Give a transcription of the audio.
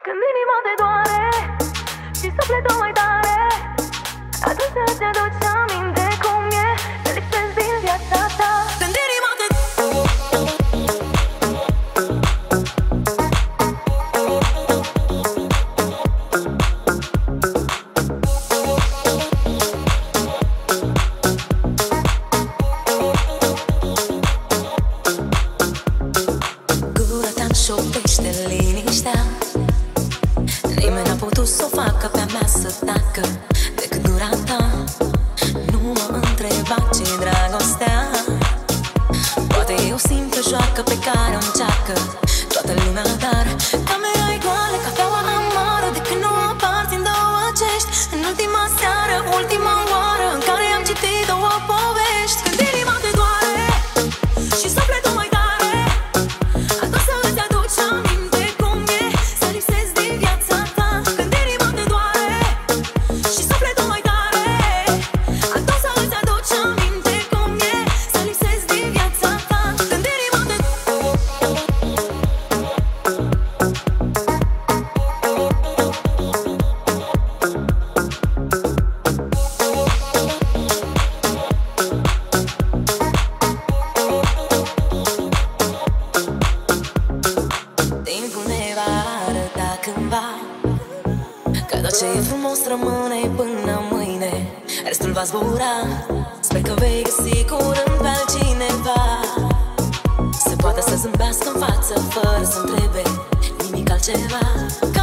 Când inima te doare și sufletul mai tare, atunci îți aduci aminte cum e să lipsesc din viața ta. Când inima te gura ta șoptește liniștea. Nimeni n-a putut să o facă pe-a mea să tacă decât gura ta. Nu mă întreba ce-i dragostea. Poate e o simplă joacă pe care o încearcă toată lumea, dar camera e goală, cafeaua amară. De când nu aparțin două cești, în ultima seară, ultima oară în care am citit două povești. Când inima te doare și sufletul mai tare, atunci să-ți aduci aminte cum e să lipsesc din viața ta. Când inima te doare și sufletul mai tare, atunci să-ți aduci aminte cum e să lipsesc din viața ta. Când inima te timpul ne va arăta cândva că tot ce e frumos rămâne până mâine. Restul va zbura. Sper că vei găsi curând pe altcineva să poată să zâmbească în față fără să întrebe nimic altceva.